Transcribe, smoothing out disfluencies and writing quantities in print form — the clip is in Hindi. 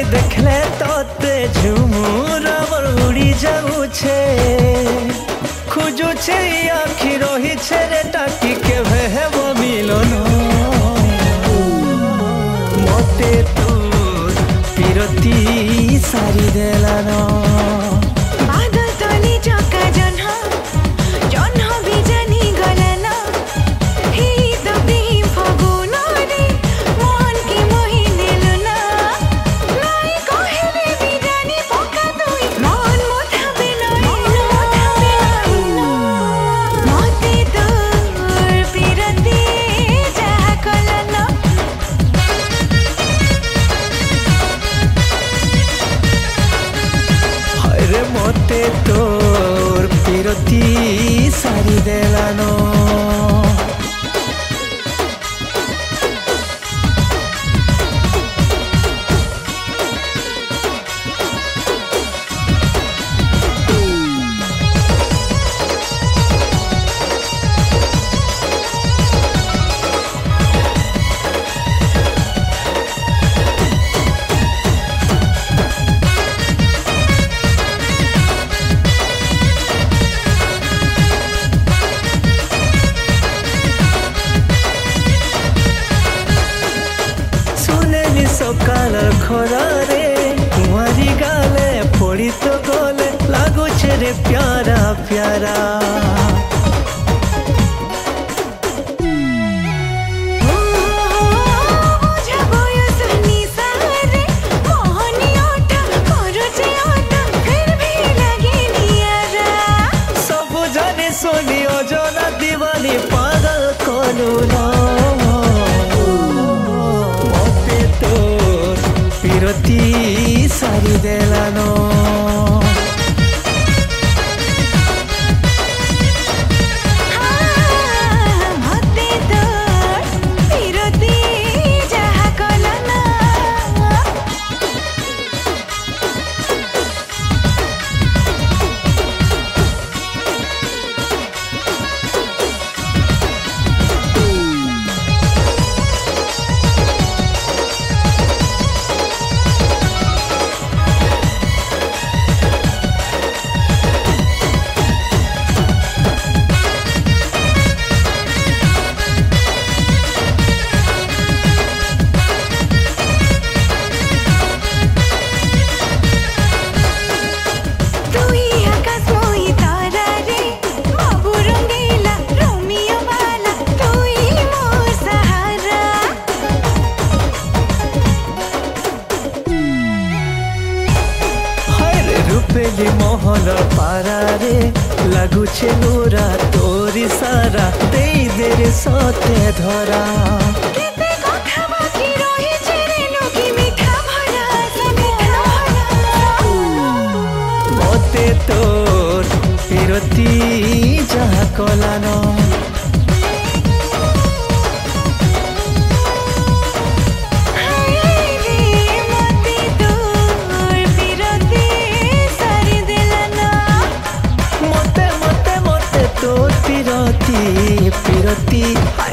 देखले तोते झुमुर उड़ी जाऊछे खोजुछे आखि रहिछे रे टाकी के भेब मिलन मते तोर पिरती सारी देलानो बादल तले चका जन्ह जन्ह बिजानी गलाना हे तो प्रेम फगुन रे मन के मोहि नेलुना नाई कहिले बिजानी पका दुई मन मोथाबे नैना मते तोर पिरती जाहा कलाना रे मते तोर पिरती सारी देलानो सकाल खरारे कुमारी गाले पड़ी तो गले लागुछे रे प्यारा प्यारा सब जाने सोनी ओजना दीवानी पागल कलू ना पिरती सारी देलानो मते तोर पिरती जाहा कलाना बेली मोहन पारा रे लागुछे नूरा तोरी सारा दे दे रे सते धरा केते कथा बाकी रहिछे रे लोकी मिठा भरा समिठा मते तोर पिरती जाहा कलानो पिरती